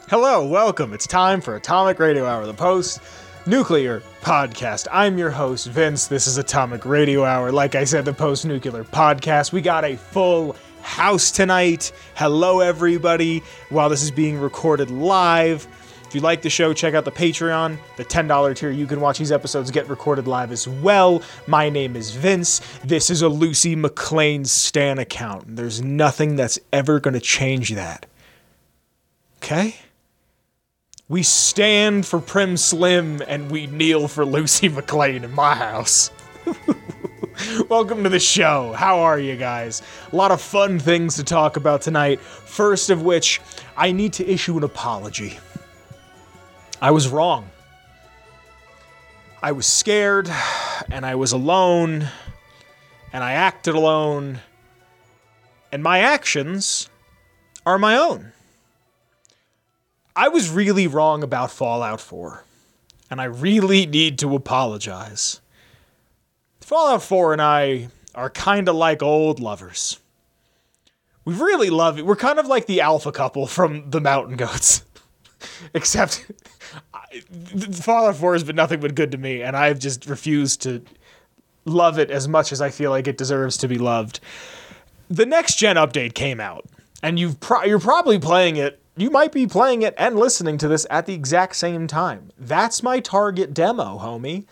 Hello, welcome. It's time for Atomic Radio Hour, the post-nuclear podcast. I'm your host, Vince. This is Atomic Radio Hour. Like I said, the post-nuclear podcast. We got a full house tonight. Hello, everybody. While this is being recorded live, if you like the show, check out the Patreon. The $10 tier, you can watch these episodes get recorded live as well. My name is Vince. This is a Lucy McLean Stan account. There's nothing that's ever going to change that. Okay? We stand for Prim Slim, and we kneel for Lucy McLean in my house. Welcome to the show. How are you guys? A lot of fun things to talk about tonight. First of which, I need to issue an apology. I was wrong. I was scared, and I was alone, and I acted alone, and my actions are my own. I was really wrong about Fallout 4, and I really need to apologize. Fallout 4 and I are kind of like old lovers. We really love it. We're kind of like the alpha couple from the Mountain Goats. Except, Fallout 4 has been nothing but good to me, and I've just refused to love it as much as I feel like it deserves to be loved. The next gen update came out, and you're probably playing it. You might be playing it and listening to this at the exact same time. That's my target demo, homie.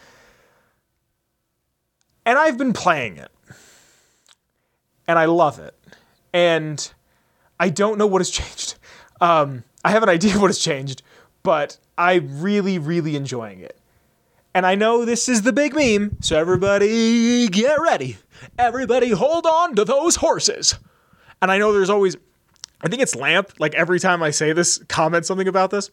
And I've been playing it. And I love it. And I don't know what has changed. I have an idea what has changed, but I'm really, really enjoying it. And I know this is the big meme, so everybody get ready. Everybody hold on to those horses. And I know there's always... I think it's Lamp, like every time I say this, comment something about this.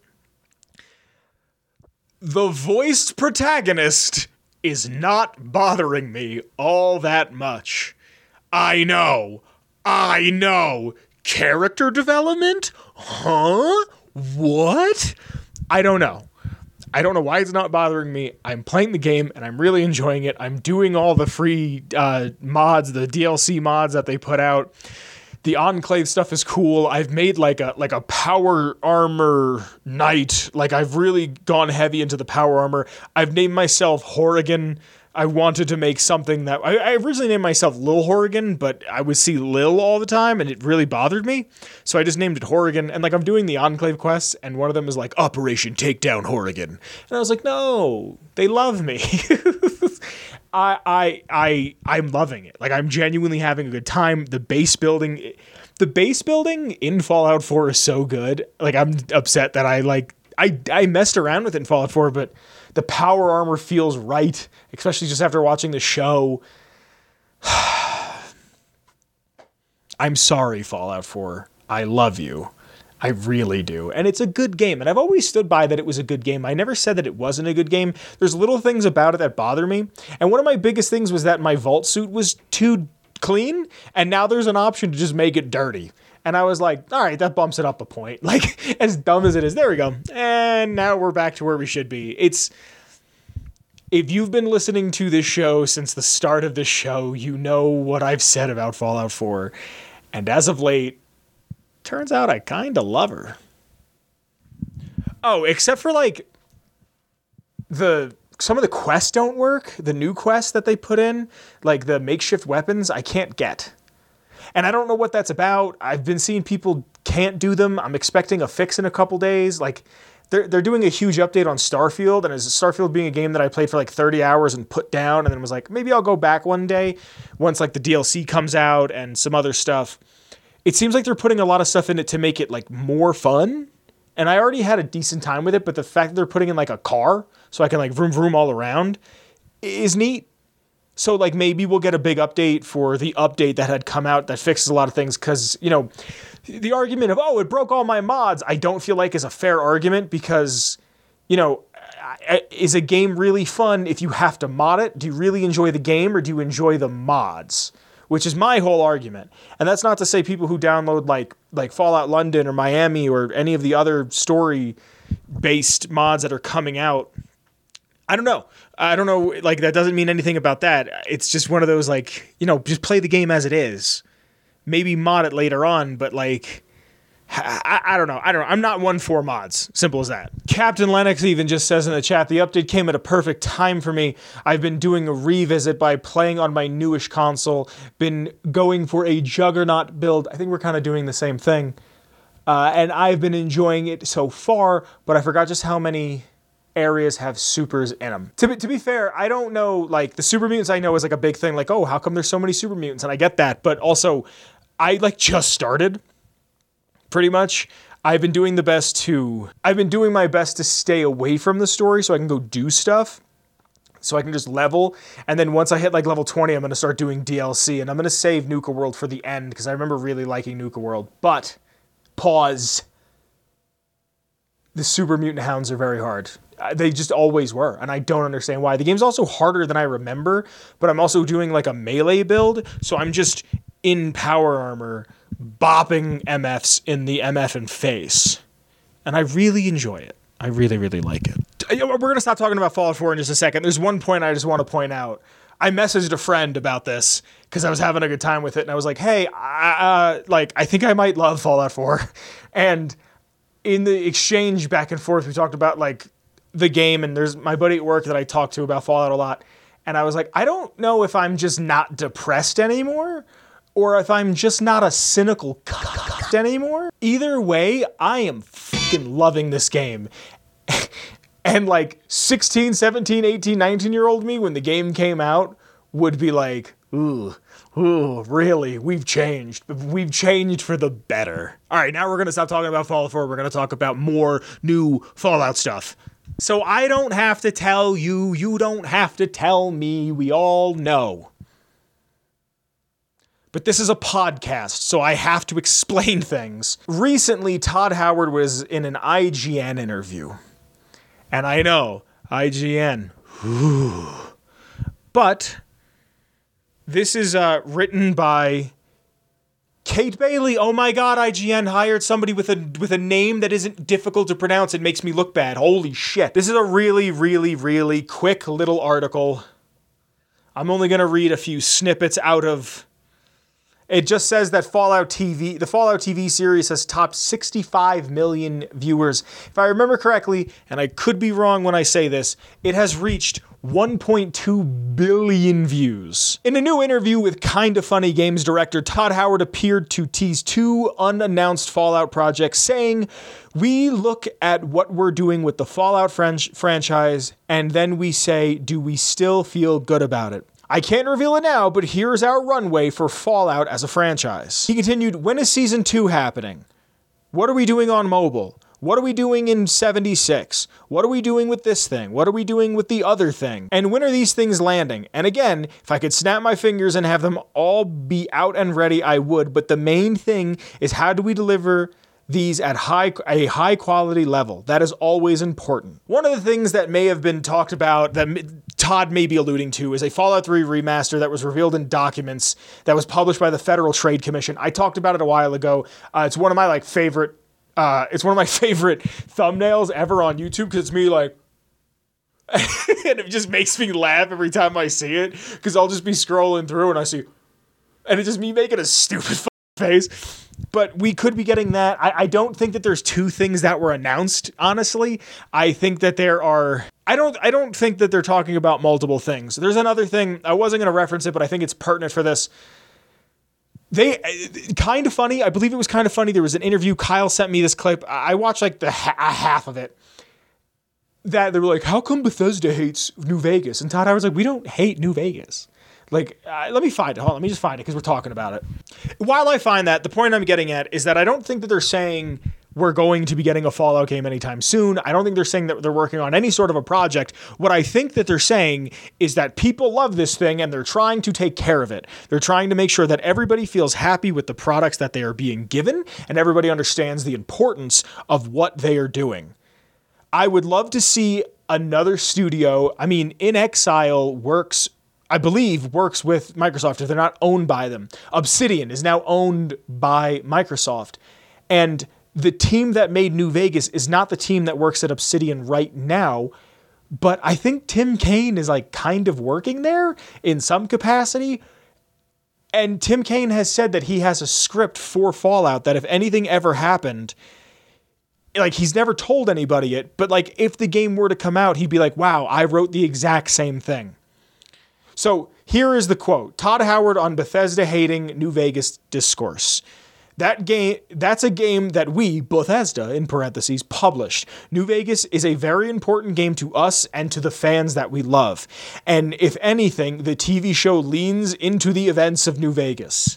The voiced protagonist is not bothering me all that much. I know. Character development? Huh? What? I don't know. I don't know why it's not bothering me. I'm playing the game and I'm really enjoying it. I'm doing all the free mods, the DLC mods that they put out. The Enclave stuff is cool. I've made like a power armor knight. Like I've really gone heavy into the power armor. I've named myself Horrigan. I wanted to make something that I originally named myself Lil Horrigan, but I would see Lil all the time and it really bothered me. So I just named it Horrigan. And like I'm doing the Enclave quests and one of them is like Operation Takedown Horrigan. And I was like, no, they love me. I'm loving it. Like I'm genuinely having a good time. The base building in Fallout 4 is so good. Like I'm upset that I messed around with it in Fallout 4, but the power armor feels right, especially just after watching the show. I'm sorry, Fallout 4. I love you. I really do. And it's a good game. And I've always stood by that it was a good game. I never said that it wasn't a good game. There's little things about it that bother me. And one of my biggest things was that my vault suit was too clean. And now there's an option to just make it dirty. And I was like, all right, that bumps it up a point. Like, as dumb as it is, there we go. And now we're back to where we should be. If you've been listening to this show since the start of this show, you know what I've said about Fallout 4. And as of late, turns out I kind of love her. Oh, except for like some of the quests don't work. The new quests that they put in, like the makeshift weapons, I can't get. And I don't know what that's about. I've been seeing people can't do them. I'm expecting a fix in a couple days. Like they're doing a huge update on Starfield, and as Starfield being a game that I played for like 30 hours and put down, and then was like, maybe I'll go back one day once like the DLC comes out and some other stuff. It seems like they're putting a lot of stuff in it to make it like more fun. And I already had a decent time with it, but the fact that they're putting in like a car so I can like vroom vroom all around is neat. So like maybe we'll get a big update for the update that had come out that fixes a lot of things. Cause you know, the argument of, oh, it broke all my mods, I don't feel like is a fair argument because, you know, is a game really fun if you have to mod it? Do you really enjoy the game or do you enjoy the mods? Which is my whole argument. And that's not to say people who download like Fallout London or Miami or any of the other story-based mods that are coming out. I don't know. Like, that doesn't mean anything about that. It's just one of those, like, you know, just play the game as it is. Maybe mod it later on, but, like, I don't know. I'm not one for mods. Simple as that. Captain Lennox even just says in the chat, the update came at a perfect time for me. I've been doing a revisit by playing on my newish console. Been going for a Juggernaut build. I think we're kind of doing the same thing. And I've been enjoying it so far, but I forgot just how many areas have supers in them. To be fair, I don't know, like, the super mutants I know is like a big thing. Like, oh, how come there's so many super mutants? And I get that, but also, I like just started. Pretty much. I've been doing my best to stay away from the story so I can go do stuff. So I can just level. And then once I hit like level 20, I'm going to start doing DLC. And I'm going to save Nuka World for the end because I remember really liking Nuka World. But, pause. The Super Mutant Hounds are very hard. They just always were. And I don't understand why. The game's also harder than I remember. But I'm also doing like a melee build. So I'm just in power armor bopping MFs in the MF face. And I really enjoy it. I really, really like it. We're going to stop talking about Fallout 4 in just a second. There's one point I just want to point out. I messaged a friend about this because I was having a good time with it. And I was like, hey, I think I might love Fallout 4. And in the exchange back and forth, we talked about like the game. And there's my buddy at work that I talk to about Fallout a lot. And I was like, I don't know if I'm just not depressed anymore, or if I'm just not a cynical cunt anymore. Either way, I am fucking loving this game. And like 16, 17, 18, 19-year-old me, when the game came out, would be like, ooh, really? We've changed. We've changed for the better. All right, now we're going to stop talking about Fallout 4. We're going to talk about more new Fallout stuff. So I don't have to tell you, you don't have to tell me, we all know. But this is a podcast, so I have to explain things. Recently, Todd Howard was in an IGN interview. And I know, IGN. Whew. But this is written by Kate Bailey. Oh my god, IGN hired somebody with a name that isn't difficult to pronounce. It makes me look bad. Holy shit. This is a really, really, really quick little article. I'm only going to read a few snippets out of... It just says that the Fallout TV series has topped 65 million viewers. If I remember correctly, and I could be wrong when I say this, it has reached 1.2 billion views. In a new interview with Kinda Funny Games director, Todd Howard appeared to tease two unannounced Fallout projects, saying, "We look at what we're doing with the Fallout franchise, and then we say, do we still feel good about it? I can't reveal it now, but here's our runway for Fallout as a franchise." He continued, "When is Season 2 happening? What are we doing on mobile? What are we doing in 76? What are we doing with this thing? What are we doing with the other thing? And when are these things landing?" And again, if I could snap my fingers and have them all be out and ready, I would. But the main thing is, how do we deliver these at a high quality level? That is always important. One of the things that may have been talked about, that Todd may be alluding to, is a Fallout 3 remaster that was revealed in documents that was published by the Federal Trade Commission. I talked about it a while ago. It's one of my favorite thumbnails ever on YouTube, because it's me like, and it just makes me laugh every time I see it, because I'll just be scrolling through and I see, and it's just me making a stupid face. But we could be getting that. I don't think that there's two things that were announced, honestly. I think that there are... I don't think that they're talking about multiple things. There's another thing. I wasn't going to reference it, but I think it's pertinent for this. Kinda Funny. I believe it was Kinda Funny. There was an interview. Kyle sent me this clip. I watched like a half of it. That they were like, how come Bethesda hates New Vegas? And Todd Howard's like, we don't hate New Vegas. Like, let me find it. Hold on, let me just find it because we're talking about it. While I find that, the point I'm getting at is that I don't think that they're saying we're going to be getting a Fallout game anytime soon. I don't think they're saying that they're working on any sort of a project. What I think that they're saying is that people love this thing and they're trying to take care of it. They're trying to make sure that everybody feels happy with the products that they are being given and everybody understands the importance of what they are doing. I would love to see another studio. I mean, In Exile works with Microsoft if they're not owned by them. Obsidian is now owned by Microsoft. And the team that made New Vegas is not the team that works at Obsidian right now. But I think Tim Kaine is like kind of working there in some capacity. And Tim Kaine has said that he has a script for Fallout that if anything ever happened, like, he's never told anybody it, but like, if the game were to come out, he'd be like, wow, I wrote the exact same thing. So here is the quote. Todd Howard on Bethesda hating New Vegas discourse. That's a game that we, Bethesda, in parentheses, published. New Vegas is a very important game to us and to the fans that we love. And if anything, the TV show leans into the events of New Vegas.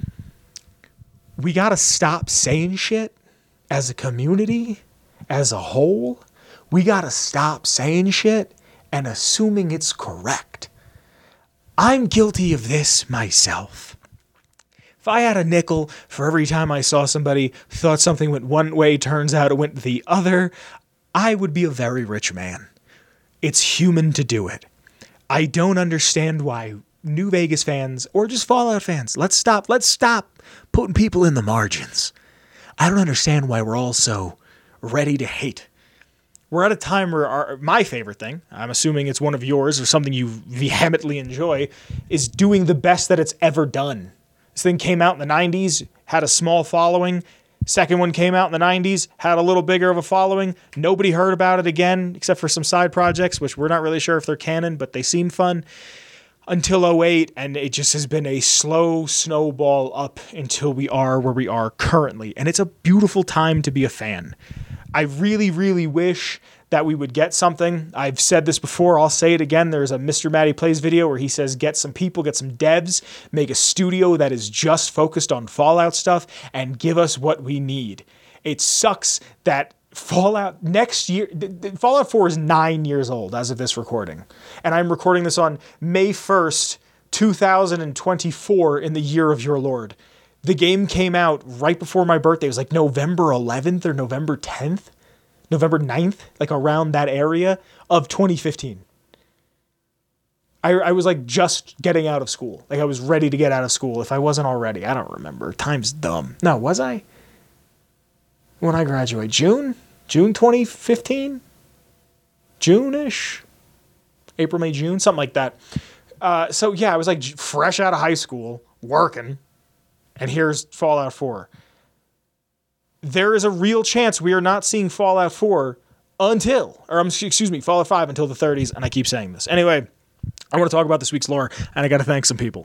We gotta stop saying shit as a community, as a whole. We gotta stop saying shit and assuming it's correct. I'm guilty of this myself. If I had a nickel for every time I saw somebody thought something went one way, turns out it went the other, I would be a very rich man. It's human to do it. I don't understand why New Vegas fans, or just Fallout fans, let's stop putting people in the margins. I don't understand why we're all so ready to hate. We're at a time where my favorite thing, I'm assuming it's one of yours or something you vehemently enjoy, is doing the best that it's ever done. This thing came out in the 90s, had a small following. Second one came out in the 90s, had a little bigger of a following. Nobody heard about it again, except for some side projects, which we're not really sure if they're canon, but they seem fun, until 2008, and it just has been a slow snowball up until we are where we are currently. And it's a beautiful time to be a fan. I really, really wish that we would get something. I've said this before, I'll say it again. There's a Mr. Matty Plays video where he says, get some people, get some devs, make a studio that is just focused on Fallout stuff, and give us what we need. It sucks that Fallout next year, Fallout 4 is 9 years old as of this recording. And I'm recording this on May 1st, 2024 in the year of your Lord. The game came out right before my birthday. It was like November 11th or November 10th. November 9th, like around that area of 2015. I was like just getting out of school. Like I was ready to get out of school if I wasn't already. I don't remember. Time's dumb. No, was I? When I graduated? June 2015? June-ish? April, May, June? Something like that. So yeah, I was like fresh out of high school, working, and here's Fallout 4. There is a real chance we are not seeing Fallout 4 Fallout 5 until the 30s, and I keep saying this. Anyway, I want to talk about this week's lore, and I got to thank some people.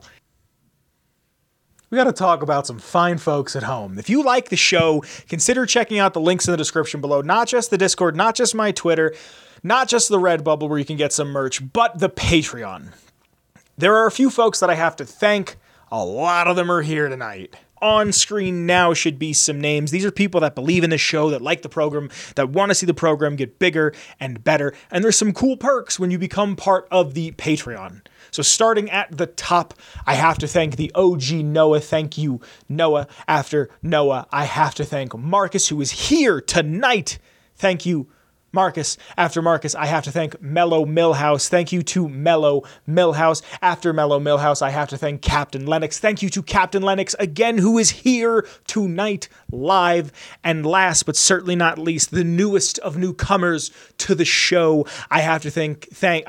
We got to talk about some fine folks at home. If you like the show, consider checking out the links in the description below. Not just the Discord, not just my Twitter, not just the Redbubble where you can get some merch, but the Patreon. There are a few folks that I have to thank. A lot of them are here tonight. On screen now should be some names. These are people that believe in the show, that like the program, that want to see the program get bigger and better. And there's some cool perks when you become part of the Patreon. So starting at the top, I have to thank the OG Noah. Thank you, Noah. After Noah, I have to thank Marcus, who is here tonight. Thank you, Marcus. After Marcus, I have to thank Mellow Millhouse. Thank you to Mellow Millhouse. After Mellow Millhouse, I have to thank Captain Lennox. Thank you to Captain Lennox again, who is here tonight live. And last but certainly not least, the newest of newcomers to the show, I have to thank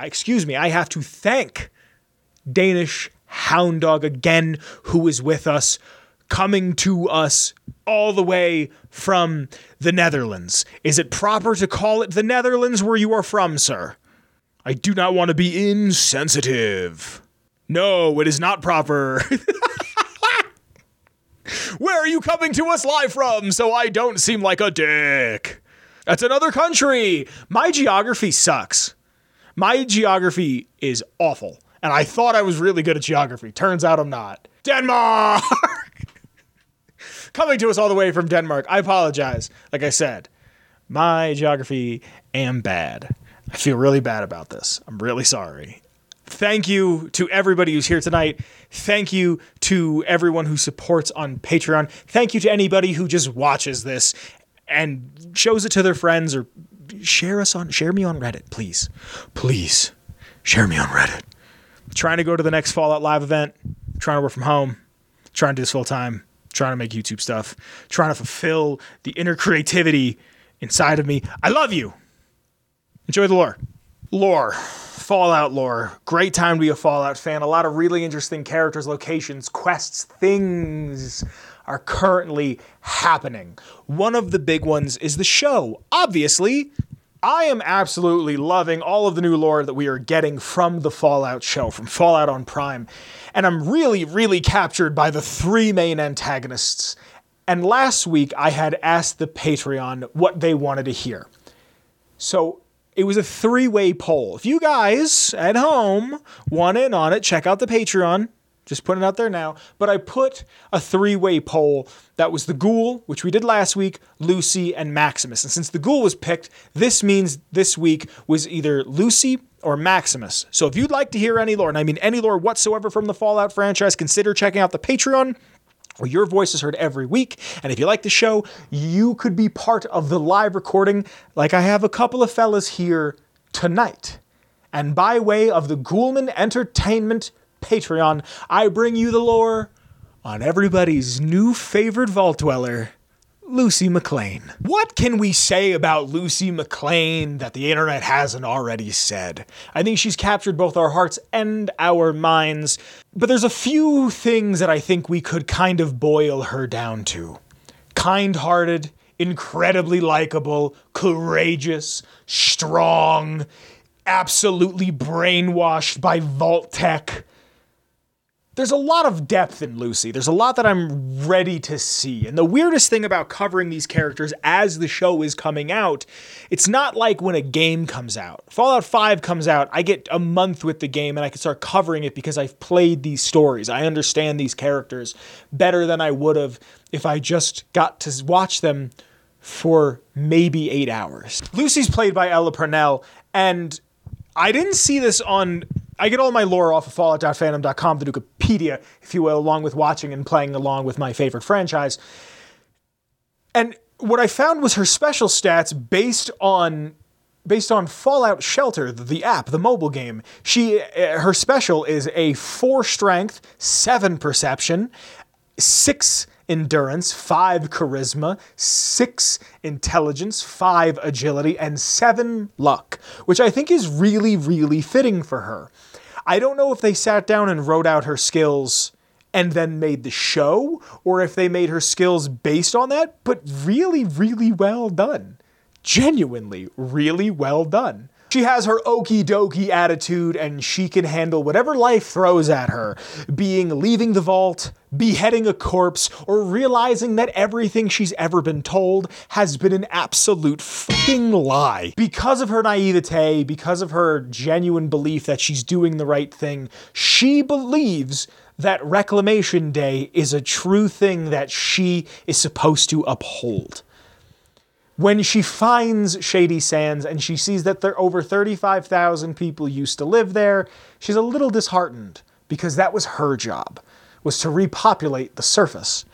Danish Hound Dog again, who is with us, coming to us all the way from the Netherlands. Is it proper to call it the Netherlands where you are from, sir? I do not want to be insensitive. No, it is not proper. Where are you coming to us live from so I don't seem like a dick? That's another country. My geography sucks. My geography is awful. And I thought I was really good at geography. Turns out I'm not. Denmark! Coming to us all the way from Denmark. I apologize. Like I said, my geography am bad. I feel really bad about this. I'm really sorry. Thank you to everybody who's here tonight. Thank you to everyone who supports on Patreon. Thank you to anybody who just watches this and shows it to their friends, or share me on Reddit, please. Please, share me on Reddit. I'm trying to go to the next Fallout Live event. I'm trying to work from home. I'm trying to do this full time. Trying to make YouTube stuff, trying to fulfill the inner creativity inside of me. I love you. Enjoy the lore. Lore. Fallout lore. Great time to be a Fallout fan. A lot of really interesting characters, locations, quests, things are currently happening. One of the big ones is the show. Obviously, I am absolutely loving all of the new lore that we are getting from the Fallout show, from Fallout on Prime. And I'm really, really captured by the three main antagonists. And last week, I had asked the Patreon what they wanted to hear. So it was a three-way poll. If you guys at home want in on it, check out the Patreon. Just putting it out there now. But I put a three-way poll that was the Ghoul, which we did last week, Lucy, and Maximus. And since the Ghoul was picked, this means this week was either Lucy or Maximus. So if you'd like to hear any lore, and I mean any lore whatsoever from the Fallout franchise, consider checking out the Patreon, where your voice is heard every week. And if you like the show, you could be part of the live recording, like I have a couple of fellas here tonight. And by way of the Ghoulman Entertainment Patreon, I bring you the lore on everybody's new favorite vault dweller, Lucy McLean. What can we say about Lucy McLean that the internet hasn't already said? I think she's captured both our hearts and our minds, but there's a few things that I think we could kind of boil her down to. Kind-hearted, incredibly likable, courageous, strong, absolutely brainwashed by Vault Tech. There's a lot of depth in Lucy. There's a lot that I'm ready to see. And the weirdest thing about covering these characters as the show is coming out, it's not like when a game comes out. Fallout 5 comes out, I get a month with the game and I can start covering it because I've played these stories. I understand these characters better than I would have if I just got to watch them for maybe 8 hours. Lucy's played by Ella Purnell, and I didn't see this on... I get all my lore off of fallout.fandom.com, the Wikipedia, if you will, along with watching and playing along with my favorite franchise. And what I found was her special stats based on Fallout Shelter, the app, the mobile game. Her special is a 4 strength, 7 perception, 6 endurance, 5 charisma, 6 intelligence, 5 agility, and 7 luck, which I think is really, really fitting for her. I don't know if they sat down and wrote out her skills and then made the show, or if they made her skills based on that, but really, really well done. Genuinely, really well done. She has her okie dokie attitude and she can handle whatever life throws at her, being leaving the vault, beheading a corpse, or realizing that everything she's ever been told has been an absolute fucking lie. Because of her naivete, because of her genuine belief that she's doing the right thing, she believes that Reclamation Day is a true thing that she is supposed to uphold. When she finds Shady Sands and she sees that there over 35,000 people used to live there, she's a little disheartened because that was her job, was to repopulate the surface.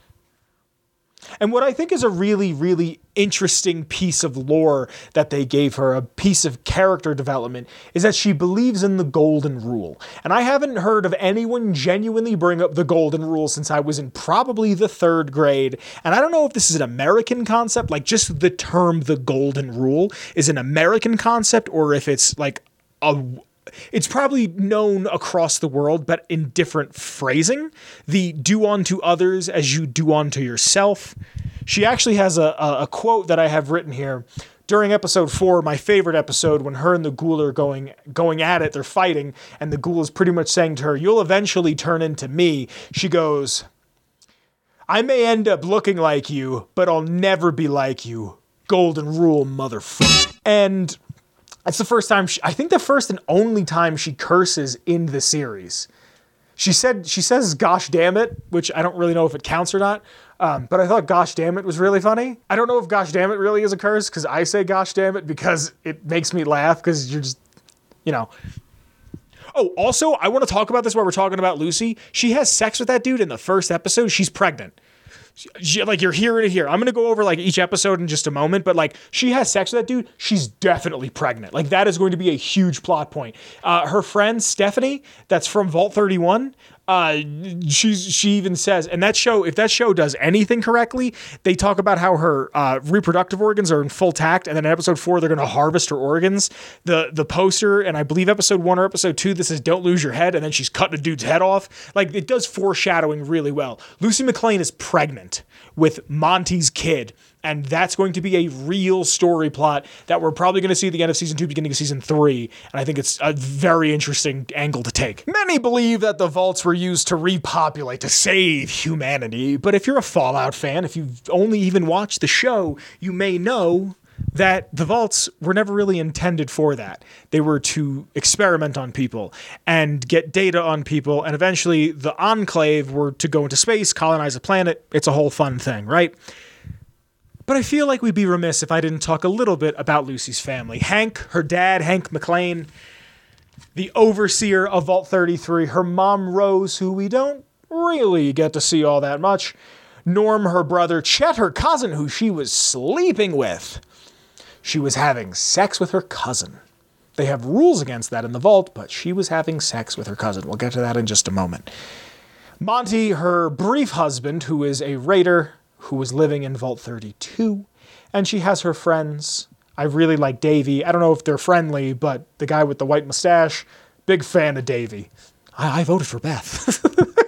And what I think is a really, really interesting piece of lore that they gave her, a piece of character development, is that she believes in the golden rule. And I haven't heard of anyone genuinely bring up the golden rule since I was in probably the 3rd grade. And I don't know if this is an American concept, like just the term the golden rule is an American concept, or if it's like it's probably known across the world, but in different phrasing. The do unto others as you do unto yourself. She actually has a quote that I have written here. During episode 4, my favorite episode, when her and the Ghoul are going at it, they're fighting, and the Ghoul is pretty much saying to her, "You'll eventually turn into me." She goes, "I may end up looking like you, but I'll never be like you. Golden rule, motherfucker." And that's the first time, I think the first and only time she curses in the series. She says "gosh damn it," which I don't really know if it counts or not, but I thought "gosh damn it" was really funny. I don't know if "gosh damn it" really is a curse, because I say "gosh damn it" because it makes me laugh, because you're just, you know. Oh, also, I want to talk about this while we're talking about Lucy. She has sex with that dude in the first episode. She's pregnant. Like, you're hearing it here. I'm going to go over like each episode in just a moment, but like, she has sex with that dude. She's definitely pregnant. Like, that is going to be a huge plot point. Her friend Stephanie, that's from Vault 31, She even says, and that show, if that show does anything correctly, they talk about how her reproductive organs are in full tact, and then in episode 4 they're going to harvest her organs. The poster, and I believe episode 1 or episode 2, this says "Don't lose your head," and then she's cutting a dude's head off. Like, it does foreshadowing really well. Lucy McLean is pregnant with Monty's kid, and that's going to be a real story plot that we're probably going to see at the end of season 2, beginning of season 3. And I think it's a very interesting angle to take. Many believe that the vaults were used to repopulate, to save humanity. But if you're a Fallout fan, if you've only even watched the show, you may know that the vaults were never really intended for that. They were to experiment on people and get data on people. And eventually the Enclave were to go into space, colonize a planet. It's a whole fun thing, right? But I feel like we'd be remiss if I didn't talk a little bit about Lucy's family. Hank, her dad, Hank McLean, the overseer of Vault 33, her mom, Rose, who we don't really get to see all that much, Norm, her brother, Chet, her cousin, who she was sleeping with. She was having sex with her cousin. They have rules against that in the vault, but she was having sex with her cousin. We'll get to that in just a moment. Monty, her brief husband, who is a raider, who was living in Vault 32, and she has her friends. I really like Davey. I don't know if they're friendly, but the guy with the white mustache, big fan of Davey. I voted for Beth.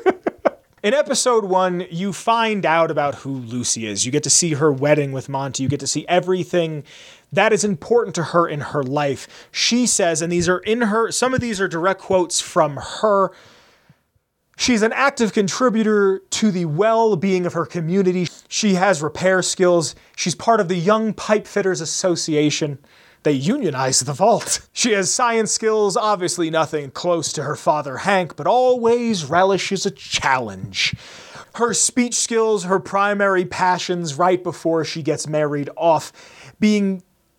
In episode 1, you find out about who Lucy is. You get to see her wedding with Monty. You get to see everything that is important to her in her life. She says, and these are in her, some of these are direct quotes from her. She's an active contributor to the well-being of her community. She has repair skills. She's part of the Young Pipefitters Association. They unionized the vault. She has science skills, obviously nothing close to her father Hank, but always relishes a challenge. Her speech skills, her primary passions right before she gets married off, being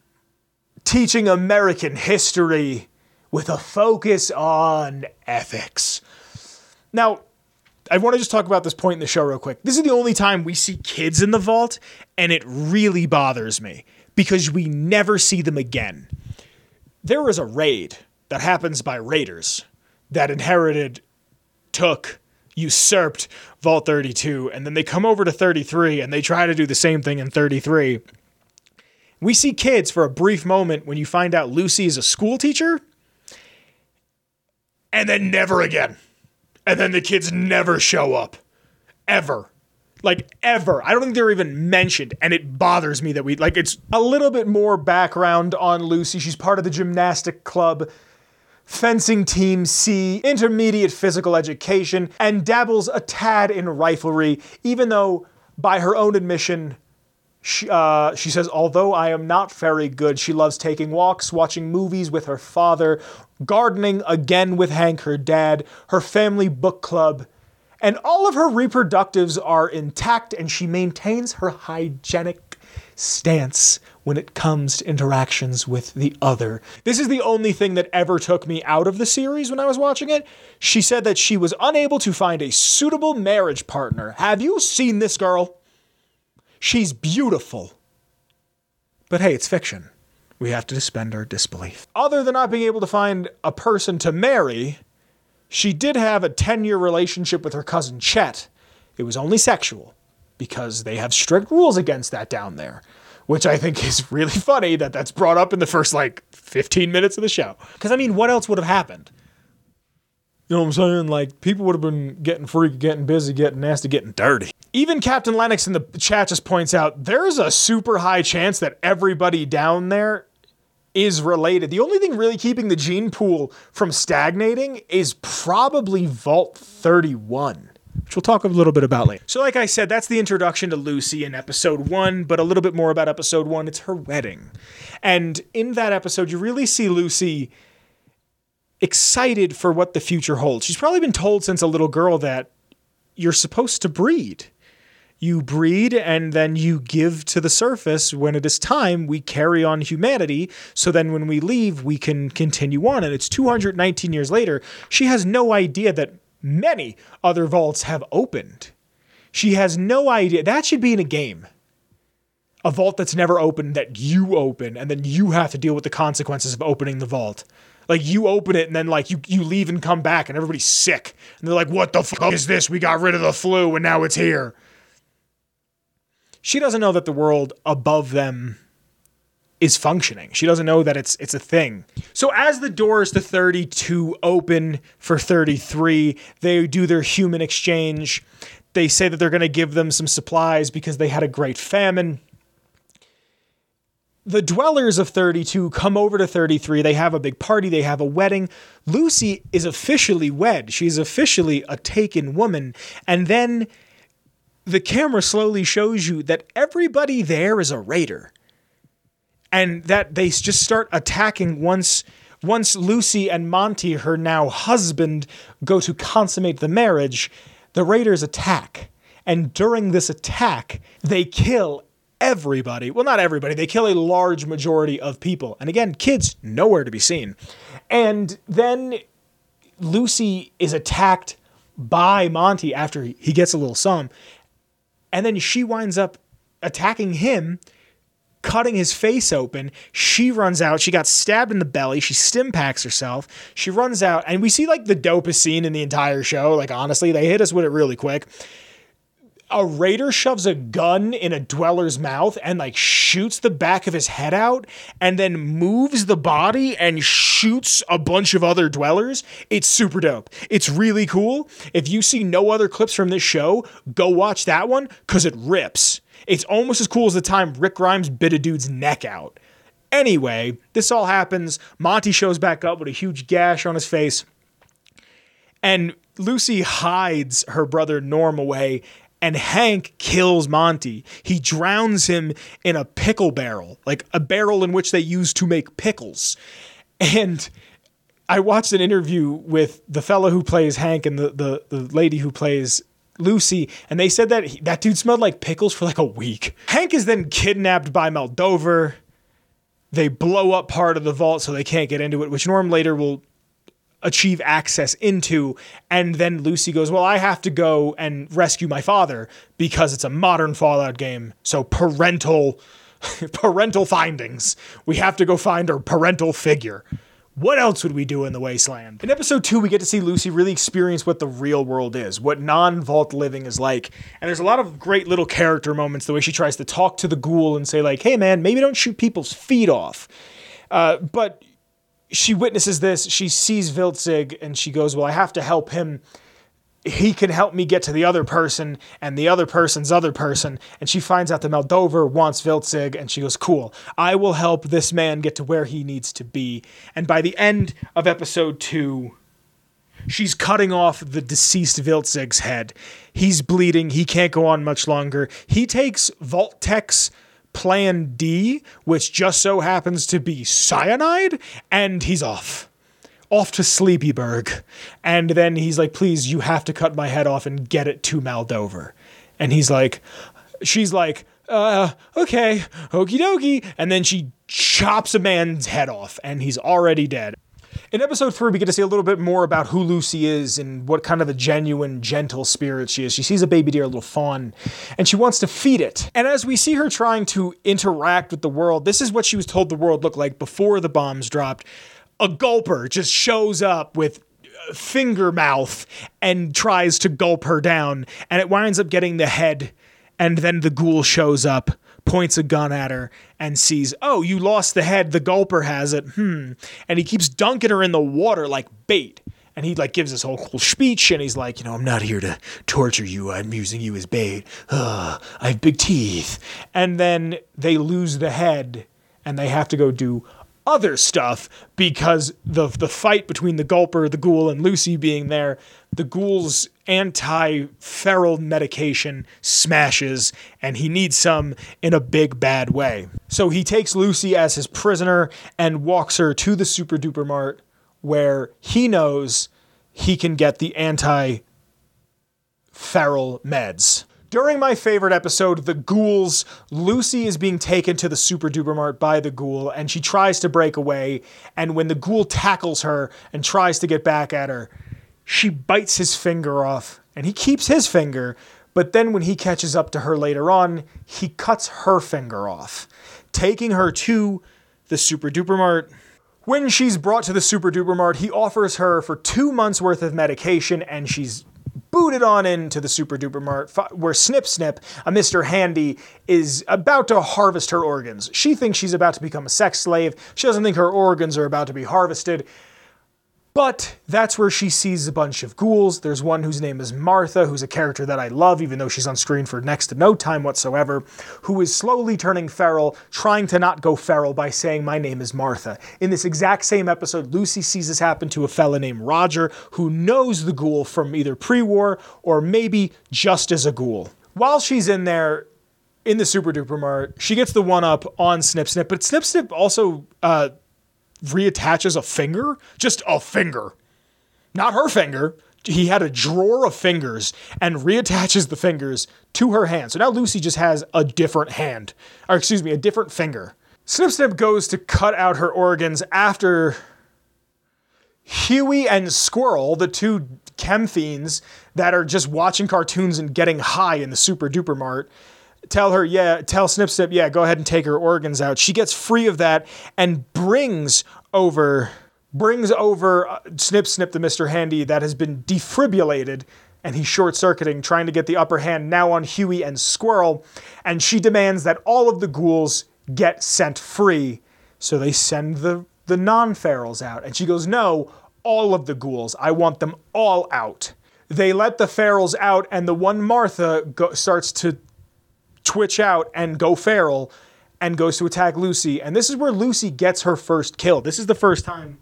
teaching American history with a focus on ethics. Now, I want to just talk about this point in the show real quick. This is the only time we see kids in the vault, and it really bothers me because we never see them again. There is a raid that happens by raiders that usurped Vault 32, and then they come over to 33, and they try to do the same thing in 33. We see kids for a brief moment when you find out Lucy is a school teacher, and then never again. And then the kids never show up. Ever. Like, ever. I don't think they're even mentioned, and it bothers me that it's a little bit more background on Lucy. She's part of the gymnastic club, fencing team C, intermediate physical education, and dabbles a tad in riflery, even though, by her own admission, she says, although I am not very good, she loves taking walks, watching movies with her father, gardening again with Hank, her dad, her family book club, and all of her reproductives are intact, and she maintains her hygienic stance when it comes to interactions with the other. This is the only thing that ever took me out of the series when I was watching it. She said that she was unable to find a suitable marriage partner. Have you seen this girl? She's beautiful. But hey, it's fiction. We have to suspend our disbelief. Other than not being able to find a person to marry, she did have a 10-year relationship with her cousin Chet. It was only sexual, because they have strict rules against that down there, which I think is really funny that that's brought up in the first, 15 minutes of the show. Because, what else would have happened? You know what I'm saying? People would have been getting freaky, getting busy, getting nasty, getting dirty. Even Captain Lennox in the chat just points out, there's a super high chance that everybody down there is related. The only thing really keeping the gene pool from stagnating is probably Vault 31, which we'll talk a little bit about later. So like I said, that's the introduction to Lucy in episode 1, but a little bit more about episode 1. It's her wedding. And in that episode, you really see Lucy excited for what the future holds. She's probably been told since a little girl that you're supposed to breed. You breed and then you give to the surface. When it is time, we carry on humanity. So then when we leave, we can continue on. And it's 219 years later. She has no idea that many other vaults have opened. She has no idea. That should be in a game. A vault that's never opened that you open, and then you have to deal with the consequences of opening the vault. Like, you open it and then, like, you leave and come back and everybody's sick. And they're like, what the fuck is this? We got rid of the flu and now it's here. She doesn't know that the world above them is functioning. She doesn't know that it's a thing. So as the doors to 32 open for 33, they do their human exchange. They say that they're going to give them some supplies because they had a great famine. The dwellers of 32 come over to 33. They have a big party. They have a wedding. Lucy is officially wed. She's officially a taken woman. And then the camera slowly shows you that everybody there is a raider. And that they just start attacking once Lucy and Monty, her now husband, go to consummate the marriage. The raiders attack. And during this attack, they kill everybody. Well, not everybody. They kill a large majority of people. And again, kids nowhere to be seen. And then Lucy is attacked by Monty after he gets a little some. And then she winds up attacking him, cutting his face open. She runs out. She got stabbed in the belly. She stim packs herself. She runs out. And we see like the dopest scene in the entire show. Like, honestly, they hit us with it really quick. A raider shoves a gun in a dweller's mouth and like shoots the back of his head out and then moves the body and shoots a bunch of other dwellers. It's super dope. It's really cool. If you see no other clips from this show, go watch that one because it rips. It's almost as cool as the time Rick Grimes bit a dude's neck out. Anyway, this all happens. Monty shows back up with a huge gash on his face. And Lucy hides her brother Norm away. And Hank kills Monty. He drowns him in a pickle barrel, like a barrel in which they use to make pickles. And I watched an interview with the fellow who plays Hank and the lady who plays Lucy, and they said that that dude smelled like pickles for like a week. Hank is then kidnapped by Moldover. They blow up part of the vault so they can't get into it, which Norm later will achieve access into. And then Lucy goes, well, I have to go and rescue my father because it's a modern Fallout game. So parental findings. We have to go find our parental figure. What else would we do in the wasteland? In episode 2, we get to see Lucy really experience what the real world is, what non-vault living is like. And there's a lot of great little character moments, the way she tries to talk to the ghoul and say like, hey man, maybe don't shoot people's feet off. But she witnesses this, she sees Viltzig, and she goes, well, I have to help him. He can help me get to the other person, and the other person's other person. And she finds out that Moldover wants Viltzig, and she goes, cool, I will help this man get to where he needs to be. And by the end of episode 2, she's cutting off the deceased Viltzig's head. He's bleeding, he can't go on much longer. He takes Vault-Tech's Plan D, which just so happens to be cyanide, and he's off to Sleepyburg. And then he's like, please, you have to cut my head off and get it to Moldover. And she's like, okay, okie dokie. And then she chops a man's head off, and he's already dead. In episode 3, we get to see a little bit more about who Lucy is and what kind of a genuine, gentle spirit she is. She sees a baby deer, a little fawn, and she wants to feed it. And as we see her trying to interact with the world, this is what she was told the world looked like before the bombs dropped. A gulper just shows up with finger mouth and tries to gulp her down, and it winds up getting the head, and then the ghoul shows up, points a gun at her, and sees, oh, you lost the head, the gulper has it, And he keeps dunking her in the water like bait. And he like gives this whole cool speech, and he's like, I'm not here to torture you, I'm using you as bait. I have big teeth. And then they lose the head, and they have to go do other stuff because the fight between the gulper, the ghoul, and Lucy being there, the ghoul's anti-feral medication smashes, and he needs some in a big bad way. So he takes Lucy as his prisoner and walks her to the Super Duper Mart where he knows he can get the anti-feral meds. During my favorite episode, The Ghouls, Lucy is being taken to the Super Duper Mart by the ghoul, and she tries to break away, and when the ghoul tackles her and tries to get back at her, she bites his finger off, and he keeps his finger, but then when he catches up to her later on, he cuts her finger off, taking her to the Super Duper Mart, When she's brought to the Super Duper Mart, he offers her for 2 months worth of medication, and she's booted on into the Super Duper Mart, where Snip Snip, a Mr. Handy, is about to harvest her organs. She thinks she's about to become a sex slave. She doesn't think her organs are about to be harvested. But that's where she sees a bunch of ghouls. There's one whose name is Martha, who's a character that I love, even though she's on screen for next to no time whatsoever, who is slowly turning feral, trying to not go feral by saying, "My name is Martha." In this exact same episode, Lucy sees this happen to a fella named Roger, who knows the ghoul from either pre-war or maybe just as a ghoul. While she's in there, in the Super Duper Mart, she gets the one-up on Snip Snip, but Snip Snip also reattaches a finger. Just a finger. Not her finger. He had a drawer of fingers and reattaches the fingers to her hand. So now Lucy just has a different hand. Or excuse me, a different finger. Snip Snip goes to cut out her organs after Huey and Squirrel, the two chem fiends that are just watching cartoons and getting high in the Super Duper Mart, tell Snip Snip, yeah, go ahead and take her organs out. She gets free of that and brings over Snip Snip, the Mr. Handy, that has been defibrillated, and he's short-circuiting, trying to get the upper hand now on Huey and Squirrel, and she demands that all of the ghouls get sent free, so they send the non-ferals out. And she goes, no, all of the ghouls. I want them all out. They let the ferals out, and the one Martha starts to twitch out and go feral and goes to attack Lucy. And this is where Lucy gets her first kill. This is the first time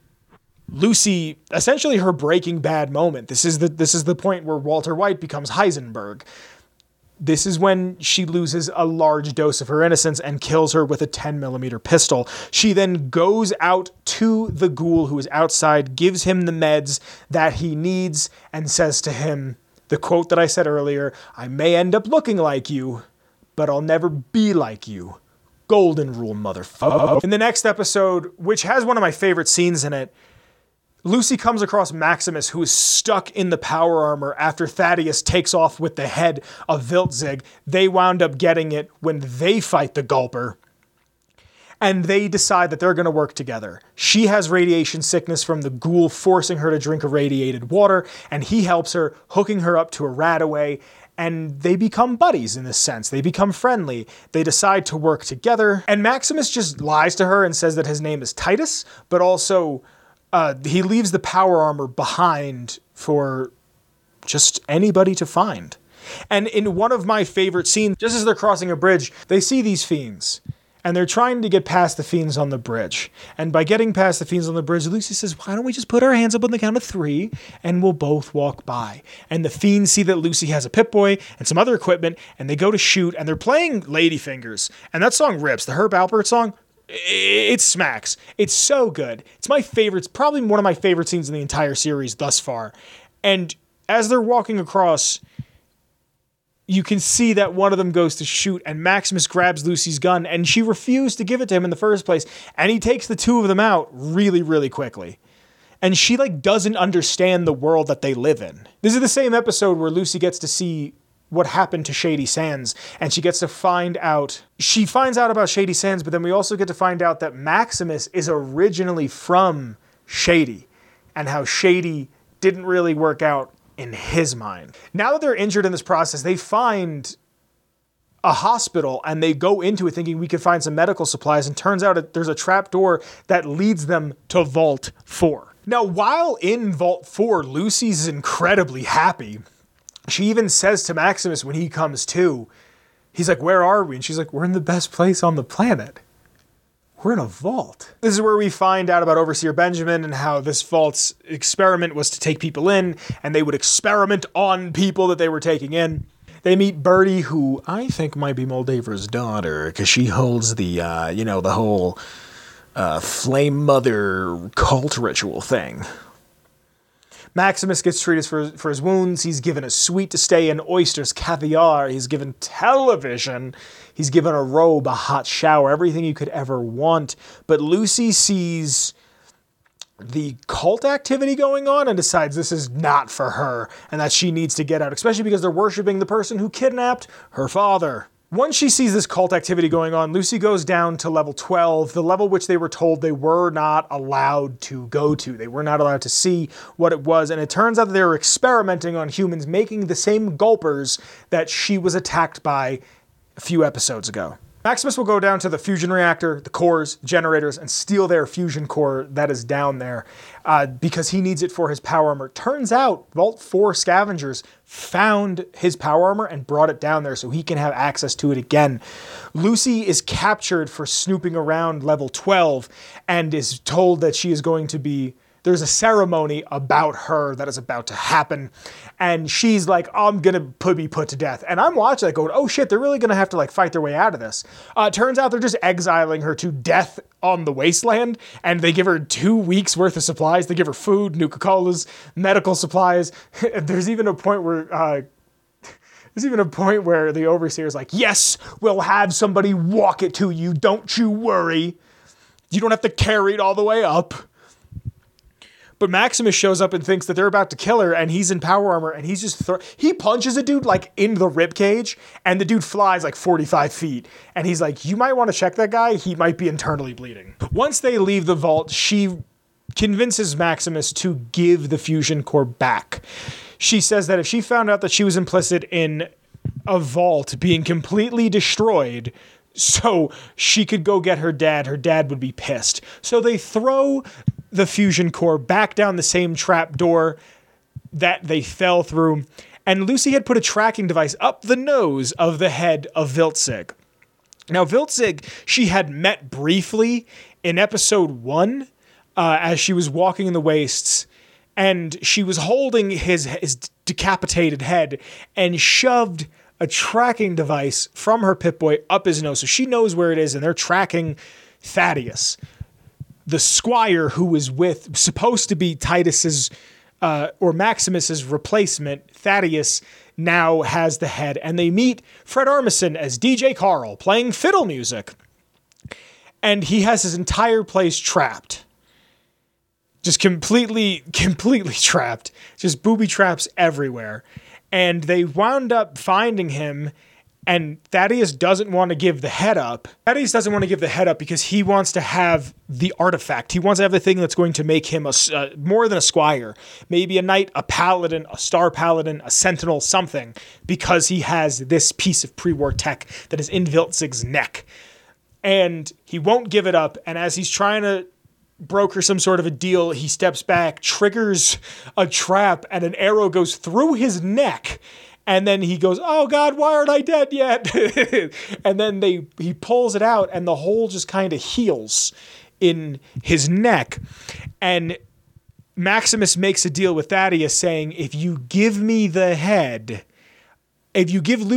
Lucy, essentially her Breaking Bad moment. This is the point where Walter White becomes Heisenberg. This is when she loses a large dose of her innocence and kills her with a 10mm pistol. She then goes out to the ghoul who is outside, gives him the meds that he needs, and says to him the quote that I said earlier, "I may end up looking like you, but I'll never be like you. Golden rule, motherfucker." In the next episode, which has one of my favorite scenes in it, Lucy comes across Maximus, who is stuck in the power armor after Thaddeus takes off with the head of Viltzig. They wound up getting it when they fight the Gulper. And they decide that they're going to work together. She has radiation sickness from the ghoul forcing her to drink irradiated water, and he helps her, hooking her up to a Radaway, and they become buddies in this sense. They become friendly. They decide to work together, and Maximus just lies to her and says that his name is Titus, but also he leaves the power armor behind for just anybody to find. And in one of my favorite scenes, just as they're crossing a bridge, they see these fiends. And they're trying to get past the fiends on the bridge. And by getting past the fiends on the bridge, Lucy says, why don't we just put our hands up on the count of 3 and we'll both walk by. And the fiends see that Lucy has a Pip-Boy and some other equipment, and they go to shoot, and they're playing Ladyfingers. And that song rips. The Herb Alpert song, it smacks. It's so good. It's my favorite. It's probably one of my favorite scenes in the entire series thus far. And as they're walking across, you can see that one of them goes to shoot, and Maximus grabs Lucy's gun, and she refused to give it to him in the first place, and he takes the two of them out really, really quickly. And she, doesn't understand the world that they live in. This is the same episode where Lucy gets to see what happened to Shady Sands, and she gets to find out... She finds out about Shady Sands, but then we also get to find out that Maximus is originally from Shady, and how Shady didn't really work out in his mind. Now that they're injured in this process, they find a hospital and they go into it thinking we could find some medical supplies, and turns out there's a trap door that leads them to Vault 4. Now, while in Vault 4, Lucy's incredibly happy. She even says to Maximus when he comes to, he's like, where are we? And she's like, we're in the best place on the planet. We're in a vault. This is where we find out about Overseer Benjamin and how this vault's experiment was to take people in, and they would experiment on people that they were taking in. They meet Birdie, who I think might be Moldaver's daughter, because she holds the, the whole Flame Mother cult ritual thing. Maximus gets treated for his wounds. He's given a suite to stay in, oysters, caviar. He's given television. He's given a robe, a hot shower, everything you could ever want. But Lucy sees the cult activity going on and decides this is not for her and that she needs to get out, especially because they're worshiping the person who kidnapped her father. Once she sees this cult activity going on, Lucy goes down to level 12, the level which they were told they were not allowed to go to. They were not allowed to see what it was, and it turns out that they were experimenting on humans, making the same gulpers that she was attacked by a few episodes ago. Maximus will go down to the fusion reactor, the cores, generators, and steal their fusion core that is down there because he needs it for his power armor. Turns out Vault 4 scavengers found his power armor and brought it down there so he can have access to it again. Lucy is captured for snooping around level 12 and is told that she is going to be... There's a ceremony about her that is about to happen, and she's like, I'm gonna be put to death. And I'm watching that going, oh shit, they're really gonna have to like fight their way out of this. Turns out they're just exiling her to death on the wasteland, and they give her 2 weeks worth of supplies. They give her food, Nuka-Colas, medical supplies. There's even a point where the overseer's like, yes, we'll have somebody walk it to you. Don't you worry. You don't have to carry it all the way up. But Maximus shows up and thinks that they're about to kill her, and he's in power armor, and he's just he punches a dude like in the ribcage, and the dude flies like 45 feet. And he's like, you might want to check that guy. He might be internally bleeding. Once they leave the vault, she convinces Maximus to give the fusion core back. She says that if she found out that she was implicit in a vault being completely destroyed so she could go get her dad would be pissed. So they throw the fusion core back down the same trap door that they fell through, and Lucy had put a tracking device up the nose of the head of Viltzig. Now, Viltzig, she had met briefly in episode 1 as she was walking in the wastes, and she was holding his decapitated head and shoved a tracking device from her Pip-Boy up his nose, so she knows where it is, and they're tracking Thaddeus. The squire who was supposed to be Titus's or Maximus's replacement, Thaddeus, now has the head, and they meet Fred Armisen as DJ Carl playing fiddle music. And he has his entire place trapped. Just completely trapped. Just booby traps everywhere. And they wound up finding him, and Thaddeus doesn't want to give the head up. Thaddeus doesn't want to give the head up because he wants to have the artifact. He wants to have the thing that's going to make him more than a squire. Maybe a knight, a paladin, a star paladin, a sentinel, something. Because he has this piece of pre-war tech that is in Viltzig's neck. And he won't give it up. And as he's trying to broker some sort of a deal, he steps back, triggers a trap, and an arrow goes through his neck. And then he goes, oh God, why aren't I dead yet? And then he pulls it out, and the hole just kind of heals in his neck. And Maximus makes a deal with Thaddeus saying, if you give Lucy the head of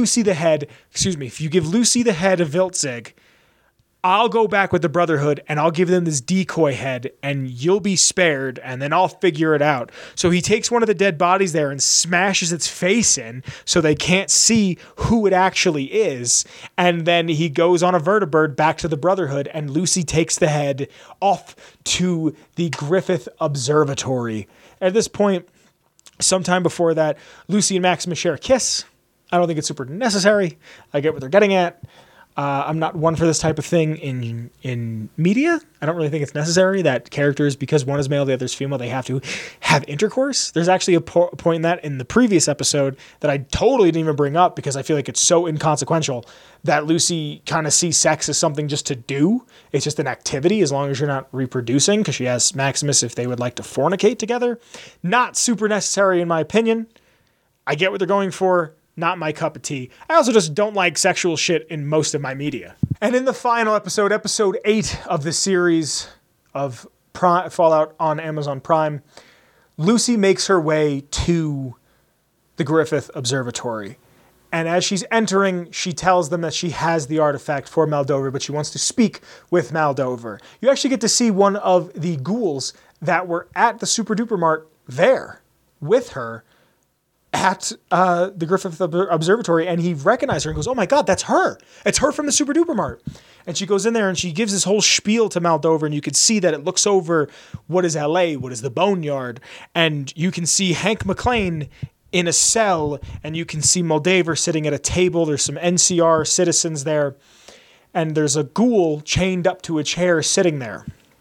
Viltzig, I'll go back with the Brotherhood and I'll give them this decoy head and you'll be spared, and then I'll figure it out. So he takes one of the dead bodies there and smashes its face in so they can't see who it actually is. And then he goes on a vertibird back to the Brotherhood, and Lucy takes the head off to the Griffith Observatory. At this point, sometime before that, Lucy and Maximus share a kiss. I don't think it's super necessary. I get what they're getting at. I'm not one for this type of thing in media. I don't really think it's necessary that characters, because one is male, the other is female, they have to have intercourse. There's actually a point in that in the previous episode that I totally didn't even bring up because I feel like it's so inconsequential that Lucy kind of sees sex as something just to do. It's just an activity as long as you're not reproducing, because she asks Maximus if they would like to fornicate together. Not super necessary in my opinion. I get what they're going for. Not my cup of tea. I also just don't like sexual shit in most of my media. And in the final episode, episode 8 of the series of Fallout on Amazon Prime, Lucy makes her way to the Griffith Observatory. And as she's entering, she tells them that she has the artifact for Maldover, but she wants to speak with Maldover. You actually get to see one of the ghouls that were at the Super Duper Mart there with her at the Griffith Observatory, and he recognized her and goes, oh my God, that's her. It's her from the Super Duper Mart. And she goes in there and she gives this whole spiel to Maldover, and you can see that it looks over what is LA, what is the Boneyard, and you can see Hank McClane in a cell, and you can see Moldaver sitting at a table. There's some NCR citizens there, and there's a ghoul chained up to a chair sitting there.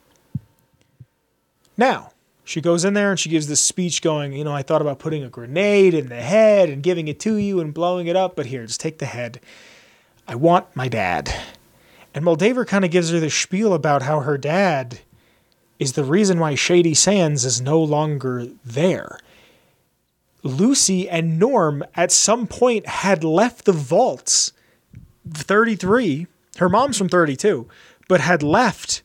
Now, she goes in there and she gives this speech going, I thought about putting a grenade in the head and giving it to you and blowing it up, but here, just take the head. I want my dad. And Moldaver kind of gives her the spiel about how her dad is the reason why Shady Sands is no longer there. Lucy and Norm at some point had left the vaults, 33, her mom's from 32, but had left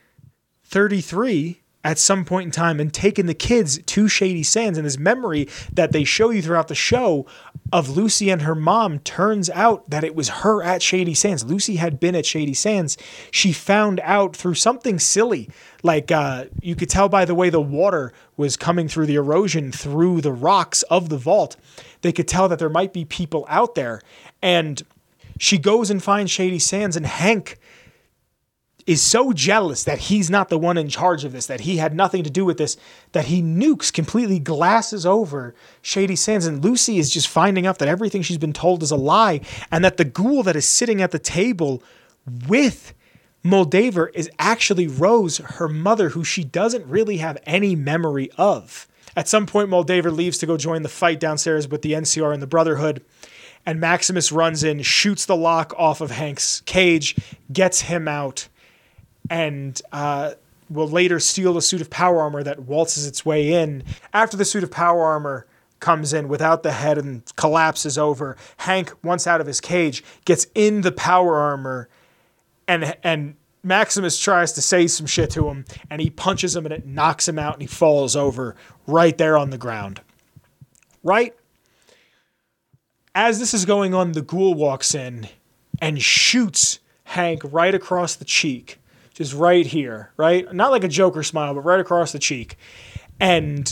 33 at some point in time and taken the kids to Shady Sands. And this memory that they show you throughout the show of Lucy and her mom turns out that it was her at Shady Sands. Lucy had been at Shady Sands. She found out through something silly, like you could tell by the way the water was coming through the erosion through the rocks of the vault. They could tell that there might be people out there. And she goes and finds Shady Sands, and Hank is so jealous that he's not the one in charge of this, that he had nothing to do with this, that he completely glasses over Shady Sands. And Lucy is just finding out that everything she's been told is a lie, and that the ghoul that is sitting at the table with Moldaver is actually Rose, her mother, who she doesn't really have any memory of. At some point, Moldaver leaves to go join the fight downstairs with the NCR and the Brotherhood, and Maximus runs in, shoots the lock off of Hank's cage, gets him out, and will later steal a suit of power armor that waltzes its way in. After the suit of power armor comes in without the head and collapses over, Hank, once out of his cage, gets in the power armor, and Maximus tries to say some shit to him, and he punches him and it knocks him out and he falls over right there on the ground. Right? As this is going on, the ghoul walks in and shoots Hank right across the cheek. Just right here, right? Not like a Joker smile, but right across the cheek. And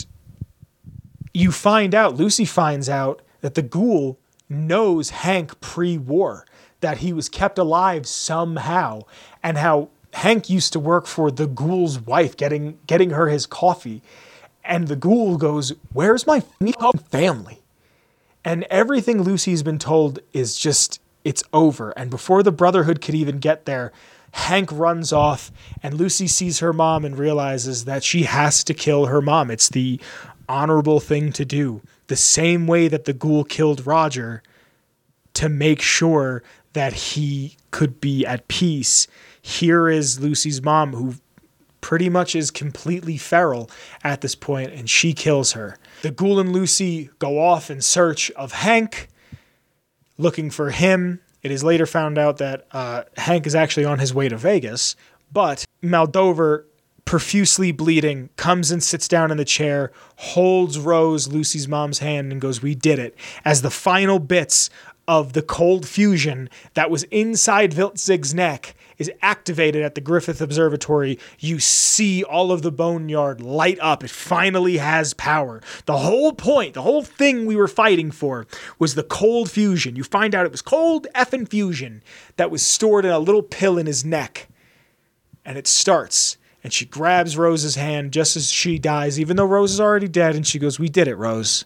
Lucy finds out that the ghoul knows Hank pre-war, that he was kept alive somehow, and how Hank used to work for the ghoul's wife, getting her his coffee. And the ghoul goes, "Where's my family?" And everything Lucy's been told is just, it's over. And before the Brotherhood could even get there, Hank runs off, and Lucy sees her mom and realizes that she has to kill her mom. It's the honorable thing to do. The same way that the ghoul killed Roger to make sure that he could be at peace. Here is Lucy's mom, who pretty much is completely feral at this point, and she kills her. The ghoul and Lucy go off in search of Hank, looking for him. It is later found out that Hank is actually on his way to Vegas, but Moldaver, profusely bleeding, comes and sits down in the chair, holds Rose, Lucy's mom's hand, and goes, "We did it." As the final bits of the cold fusion that was inside Viltzig's neck is activated at the Griffith Observatory, you see all of the boneyard light up. It finally has power. The whole point, the whole thing we were fighting for was the cold fusion. You find out it was cold effing fusion that was stored in a little pill in his neck. And it starts, and she grabs Rose's hand just as she dies, even though Rose is already dead, and she goes, "We did it, Rose.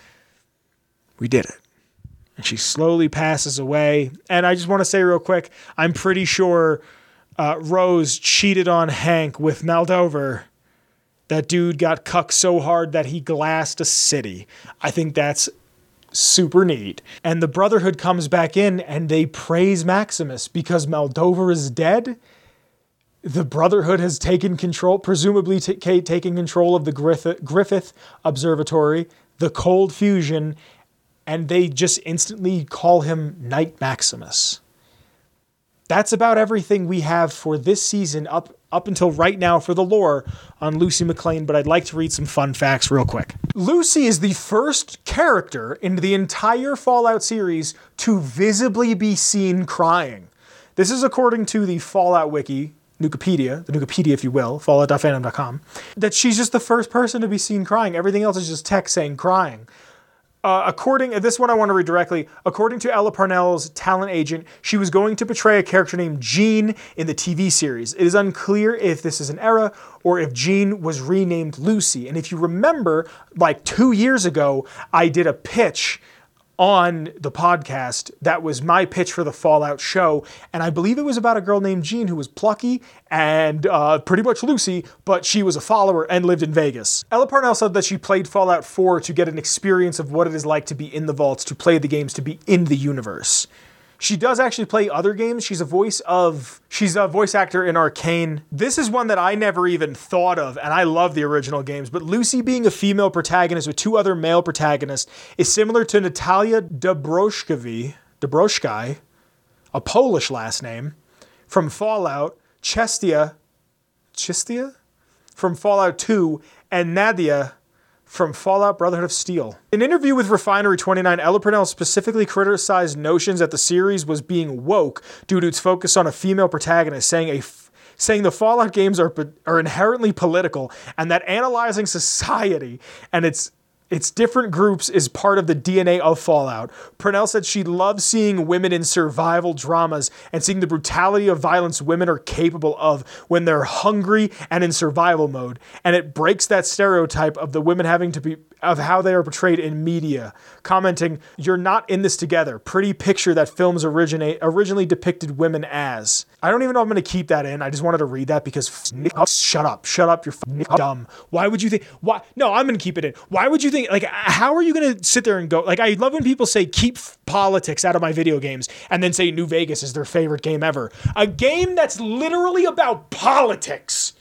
We did it." And she slowly passes away. And I just want to say real quick, I'm pretty sure Rose cheated on Hank with Moldaver. That dude got cucked so hard that he glassed a city. I think that's super neat. And the Brotherhood comes back in and they praise Maximus because Moldaver is dead. The Brotherhood has taken control, presumably taking control of the Griffith Observatory, the cold fusion, and they just instantly call him Knight Maximus. That's about everything we have for this season up until right now for the lore on Lucy McClane, but I'd like to read some fun facts real quick. Lucy is the first character in the entire Fallout series to visibly be seen crying. This is according to the Fallout Wiki, Nukipedia, the Nukipedia if you will, fallout.fandom.com, that she's just the first person to be seen crying. Everything else is just text saying crying. This one I want to read directly. According to Ella Parnell's talent agent, she was going to portray a character named Jean in the TV series. It is unclear if this is an error or if Jean was renamed Lucy. And if you remember, like 2 years ago, I did a pitch on the podcast that was my pitch for the Fallout show, and I believe it was about a girl named Jean who was plucky and pretty much Lucy, but she was a follower and lived in Vegas. Ella Parnell said that she played Fallout 4 to get an experience of what it is like to be in the vaults, to play the games, to be in the universe. She does actually play other games. She's a voice actor in Arcane. This is one that I never even thought of, and I love the original games, but Lucy being a female protagonist with 2 other male protagonists is similar to Natalia Dobroshkai, a Polish last name, from Fallout, Chestia from Fallout 2, and Nadia from Fallout Brotherhood of Steel. In an interview with Refinery29, Ella Parnell specifically criticized notions that the series was being woke due to its focus on a female protagonist, saying the Fallout games are inherently political and that analyzing society and its different groups is part of the DNA of Fallout. Parnell said she loves seeing women in survival dramas and seeing the brutality of violence women are capable of when they're hungry and in survival mode. And it breaks that stereotype of the women having to be, of how they are portrayed in media. Commenting, "You're not in this together. Pretty picture that films originally depicted women as." I don't even know if I'm going to keep that in. I just wanted to read that because shut up, you're dumb. Why would you think, why? No, I'm going to keep it in. Why would you think, like, how are you going to sit there and go, like, I love when people say, keep politics out of my video games, and then say New Vegas is their favorite game ever. A game that's literally about politics.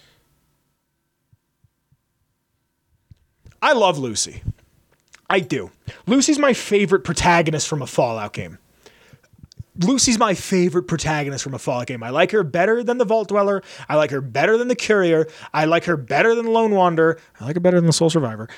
I love Lucy. I do. Lucy's my favorite protagonist from a Fallout game. Lucy's my favorite protagonist from a Fallout game. I like her better than the Vault Dweller. I like her better than the Courier. I like her better than the Lone Wanderer. I like her better than the Sole Survivor.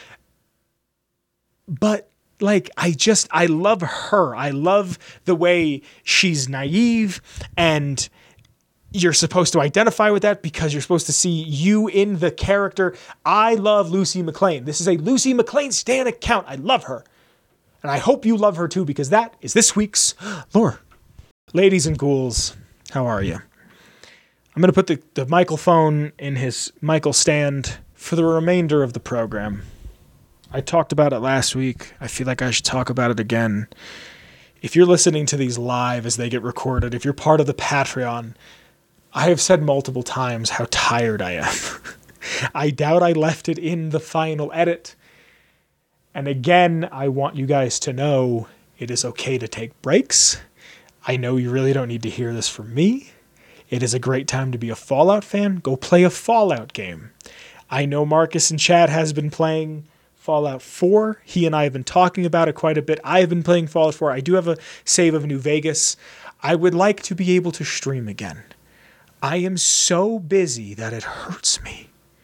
But, like, I love her. I love the way she's naive, and you're supposed to identify with that because you're supposed to see you in the character. I love Lucy McLean. This is a Lucy McLean Stan account. I love her. And I hope you love her too, because that is this week's lore. Ladies and ghouls, how are you? I'm going to put the Michael phone in his Michael stand for the remainder of the program. I talked about it last week. I feel like I should talk about it again. If you're listening to these live as they get recorded, if you're part of the Patreon, I have said multiple times how tired I am. I doubt I left it in the final edit. And again, I want you guys to know it is okay to take breaks. I know you really don't need to hear this from me. It is a great time to be a Fallout fan. Go play a Fallout game. I know Marcus in chat has been playing Fallout 4. He and I have been talking about it quite a bit. I have been playing Fallout 4. I do have a save of New Vegas. I would like to be able to stream again. I am so busy that it hurts me.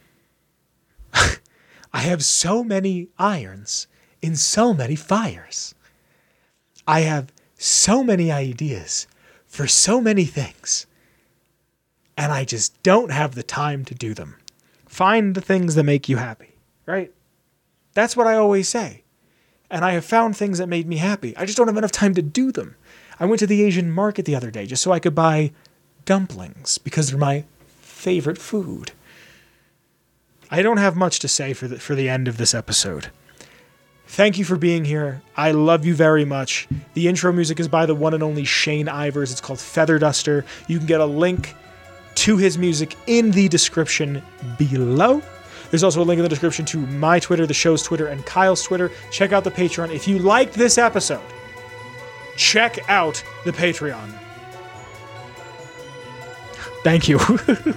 I have so many irons in so many fires. I have so many ideas for so many things, and I just don't have the time to do them. Find the things that make you happy, right? That's what I always say. And I have found things that made me happy. I just don't have enough time to do them. I went to the Asian market the other day just so I could buy dumplings because they're my favorite food. I don't have much to say for the end of this episode. Thank you for being here. I love you very much. The intro music is by the one and only Shane Ivers. It's called Feather Duster. You can get a link to his music in the description below. There's also a link in the description to my Twitter, the show's Twitter, and Kyle's Twitter. Check out the Patreon. If you liked this episode, check out the Patreon. Thank you.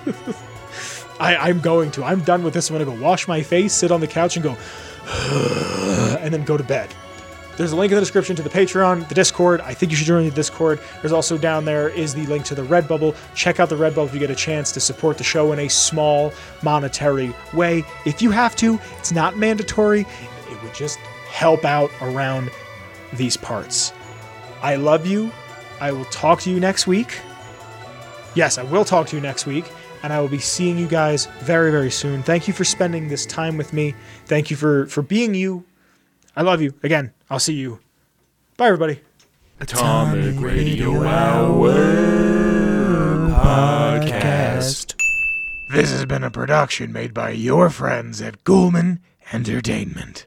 I'm going to. I'm done with this. I'm going to go wash my face, sit on the couch, and go, and then go to bed. There's a link in the description to the Patreon, the Discord. I think you should join the Discord. There's also down there is the link to the Redbubble. Check out the Redbubble if you get a chance to support the show in a small monetary way. If you have to, it's not mandatory. It would just help out around these parts. I love you. I will talk to you next week. Yes, I will talk to you next week, and I will be seeing you guys very, very soon. Thank you for spending this time with me. Thank you for being you. I love you. Again, I'll see you. Bye, everybody. Atomic Radio Hour Podcast. This has been a production made by your friends at Ghoulman Entertainment.